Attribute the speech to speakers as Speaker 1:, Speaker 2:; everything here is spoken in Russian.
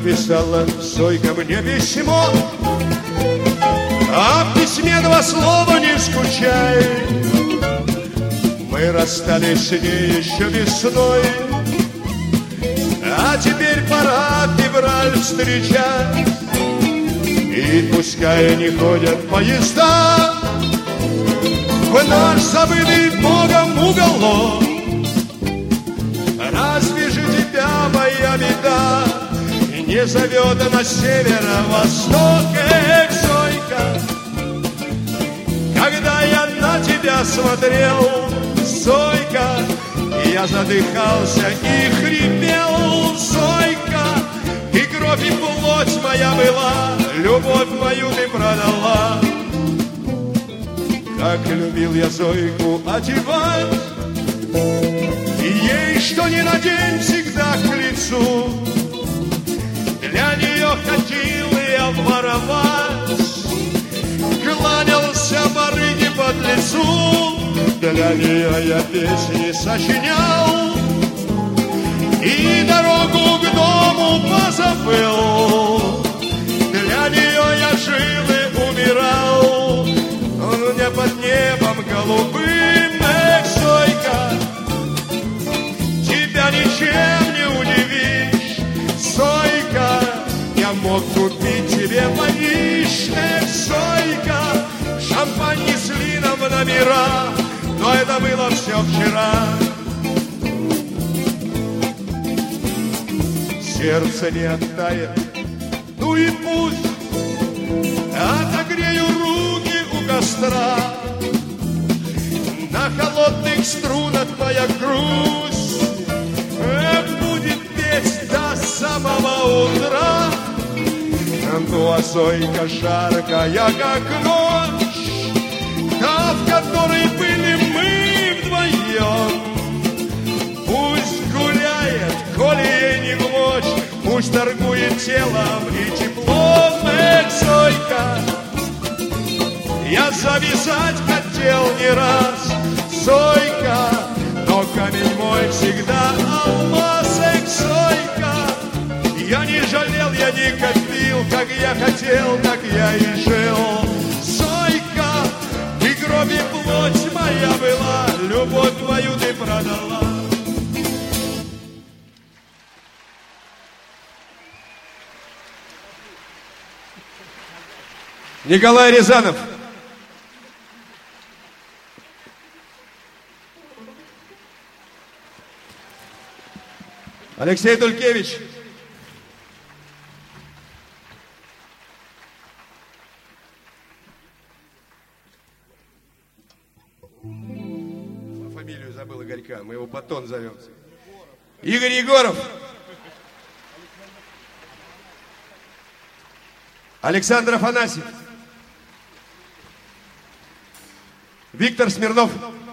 Speaker 1: написала Сойка мне письмо, а в письме два слова: не скучай. Мы расстались с ней еще весной, а теперь пора февраль встречать. И пускай не ходят поезда в наш забытый Богом уголок, разве же тебя моя беда не зовет на северо-восток? Эх, Сойка, когда я на тебя смотрел, Сойка, я задыхался и хрипел. Сойка, и кровь, и плоть моя была, любовь мою ты продала. Как любил я Зойку одевать, и ей что ни надень всегда к лицу. Для нее ходил я воровать, кланялся барыге под лицу. Для нее я песни сочинял и дорогу к дому позабыл. Для нее я жил и умирал, у меня под небом голубым. Эх, Сойка, тебя ничем не удивишь, Сойка, я мог купить тебе Париж. Эх, Сойка, шампань несли нам в номера, но это было все вчера. Сердце не оттает, ну и пусть, отогрею руки у костра. На холодных струнах твоя грусть будет петь до самого утра. Ну а Зойка жаркая, как ночь, та, в которой были мы вдвоем, пусть гуляет, коли ей не ночь, пусть торгует телом и теплом. Эх, Зойка, я завязать хотел не раз, Зойка, но камень мой всегда алмаз. Эх, Зойка, я не жалел, я не копил, как я хотел, так я и жил. Зойка, и кровь, и плоть моя была, любовь твою ты продала. Николай Рязанов. Алексей Дулькевич. Фамилию забыл Игорька, мы его Батон зовем. Игорь Егоров. Александр Афанасьев. Виктор Смирнов.